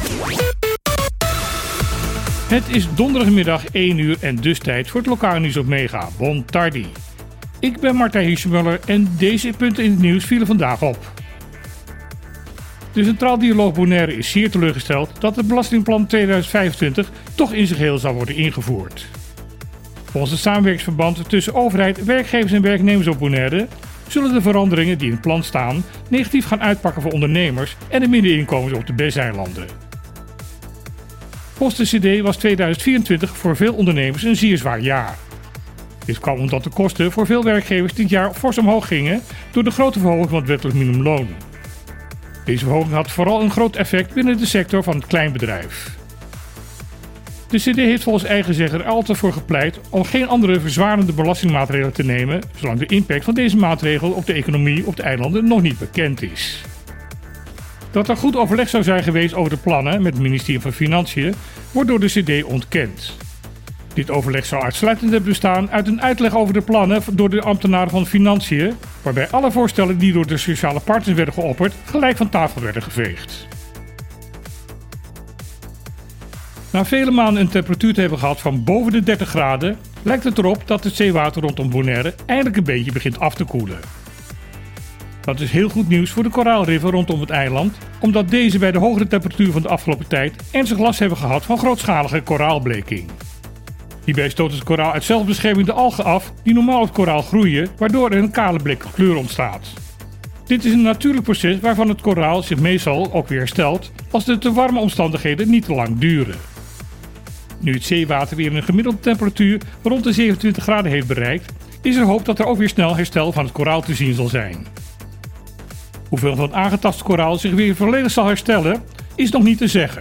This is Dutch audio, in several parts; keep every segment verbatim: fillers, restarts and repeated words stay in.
Het is donderdagmiddag één uur en dus tijd voor het lokale nieuws op Mega. Bon tardi. Ik ben Martijn Hirschmuller en deze punten in het nieuws vielen vandaag op. De Centraal Dialoog Bonaire is zeer teleurgesteld dat het belastingplan tweeduizend vijfentwintig toch in zijn geheel zal worden ingevoerd. Volgens het samenwerkingsverband tussen overheid, werkgevers en werknemers op Bonaire zullen de veranderingen die in het plan staan negatief gaan uitpakken voor ondernemers en de middeninkomens op de B E S-eilanden. Volgens de C D was tweeduizend vierentwintig voor veel ondernemers een zeer zwaar jaar. Dit kwam omdat de kosten voor veel werkgevers dit jaar fors omhoog gingen door de grote verhoging van het wettelijk minimumloon. Deze verhoging had vooral een groot effect binnen de sector van het kleinbedrijf. De C D heeft volgens eigen zeggen er altijd voor gepleit om geen andere verzwarende belastingmaatregelen te nemen, zolang de impact van deze maatregel op de economie op de eilanden nog niet bekend is. Dat er goed overleg zou zijn geweest over de plannen met het ministerie van Financiën, wordt door de C D ontkend. Dit overleg zou uitsluitend hebben bestaan uit een uitleg over de plannen door de ambtenaren van Financiën, waarbij alle voorstellen die door de sociale partners werden geopperd gelijk van tafel werden geveegd. Na vele maanden een temperatuur te hebben gehad van boven de dertig graden, lijkt het erop dat het zeewater rondom Bonaire eindelijk een beetje begint af te koelen. Dat is heel goed nieuws voor de koraalriffen rondom het eiland, omdat deze bij de hogere temperatuur van de afgelopen tijd ernstig last hebben gehad van grootschalige koraalbleking. Hierbij stoot het koraal uit zelfbescherming de algen af die normaal op koraal groeien, waardoor er een kale blikken kleur ontstaat. Dit is een natuurlijk proces waarvan het koraal zich meestal ook weer herstelt als de te warme omstandigheden niet te lang duren. Nu het zeewater weer een gemiddelde temperatuur rond de zevenentwintig graden heeft bereikt, is er hoop dat er ook weer snel herstel van het koraal te zien zal zijn. Hoeveel van het aangetaste koraal zich weer volledig zal herstellen, is nog niet te zeggen.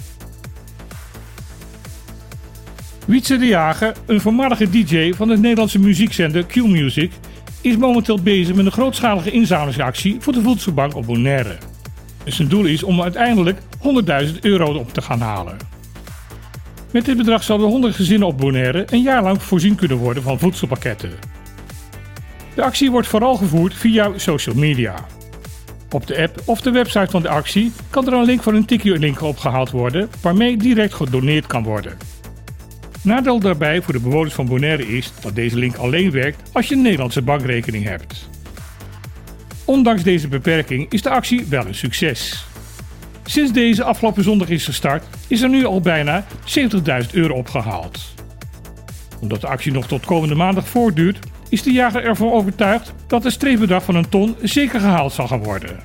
Wietse de Jager, een voormalige D J van de Nederlandse muziekzender Q-Music, is momenteel bezig met een grootschalige inzamelingsactie voor de voedselbank op Bonaire. Zijn doel is om uiteindelijk honderdduizend euro op te gaan halen. Met dit bedrag zouden honderd gezinnen op Bonaire een jaar lang voorzien kunnen worden van voedselpakketten. De actie wordt vooral gevoerd via social media. Op de app of de website van de actie kan er een link voor een Tikkie-link opgehaald worden waarmee direct gedoneerd kan worden. Nadeel daarbij voor de bewoners van Bonaire is dat deze link alleen werkt als je een Nederlandse bankrekening hebt. Ondanks deze beperking is de actie wel een succes. Sinds deze afgelopen zondag is gestart, is er nu al bijna zeventigduizend euro opgehaald. Omdat de actie nog tot komende maandag voortduurt, is de jager ervan overtuigd dat het streefbedrag van een ton zeker gehaald zal gaan worden.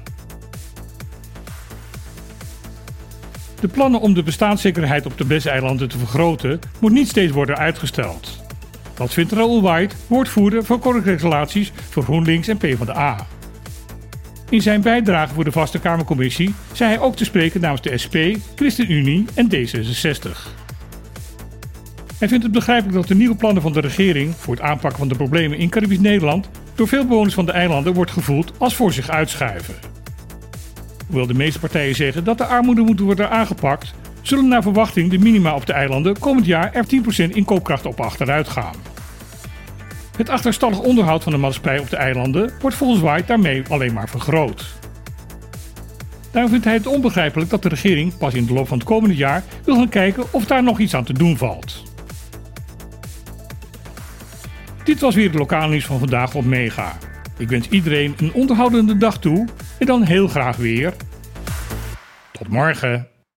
De plannen om de bestaanszekerheid op de B E S-eilanden te vergroten moet niet steeds worden uitgesteld. Dat vindt Raoul White, woordvoerder voor Connect-relaties voor GroenLinks en PvdA. In zijn bijdrage voor de Vaste Kamercommissie zei hij ook te spreken namens de S P, ChristenUnie en D zesenzestig. Hij vindt het begrijpelijk dat de nieuwe plannen van de regering voor het aanpakken van de problemen in Caribisch Nederland door veel bewoners van de eilanden wordt gevoeld als voor zich uitschuiven. Hoewel de meeste partijen zeggen dat de armoede moet worden aangepakt, zullen naar verwachting de minima op de eilanden komend jaar er tien procent in koopkracht op achteruit gaan. Het achterstallig onderhoud van de maatschappij op de eilanden wordt volgens White daarmee alleen maar vergroot. Daarom vindt hij het onbegrijpelijk dat de regering pas in de loop van het komende jaar wil gaan kijken of daar nog iets aan te doen valt. Dit was weer het lokale nieuws van vandaag op Mega. Ik wens iedereen een onderhoudende dag toe en dan heel graag weer tot morgen.